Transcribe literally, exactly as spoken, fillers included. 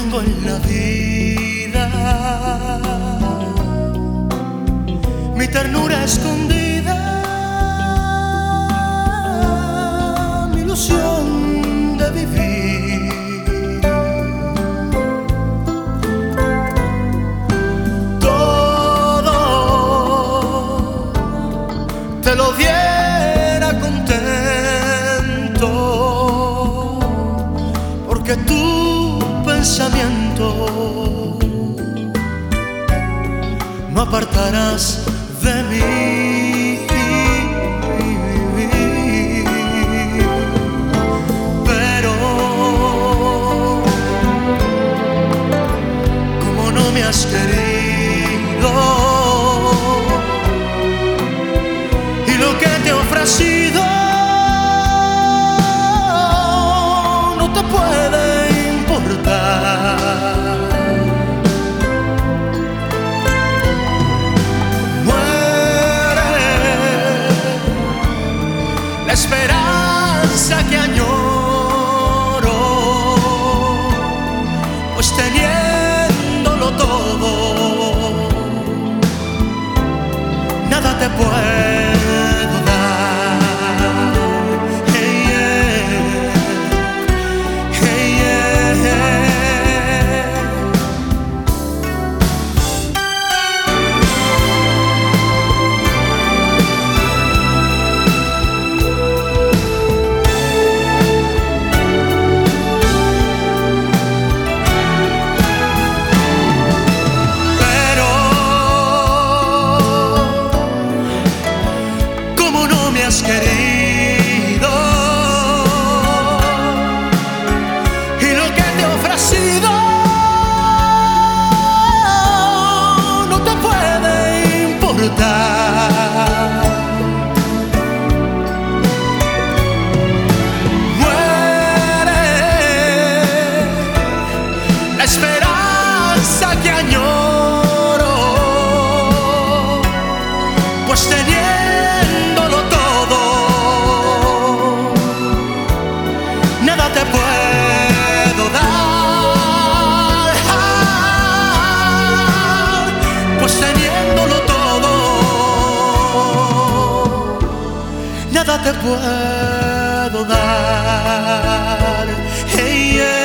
tengo en la vida, mi ternura escondida, mi ilusión de vivir. Todo te lo diera contento, porque tu pensamiento no apartarás de mí. Pero como no me has querido y lo que te he ofrecido no te puede importar, la esperanza que añoro, pues teniéndolo todo, nada te puedo dar. Hey, yeah. Hey, yeah. Querido y lo que te he ofrecido no te puede importar. Muere la esperanza que añoro, pues teniéndolo todo nada te puedo dar, pues teniéndolo todo, nada te puedo dar. Hey, yeah.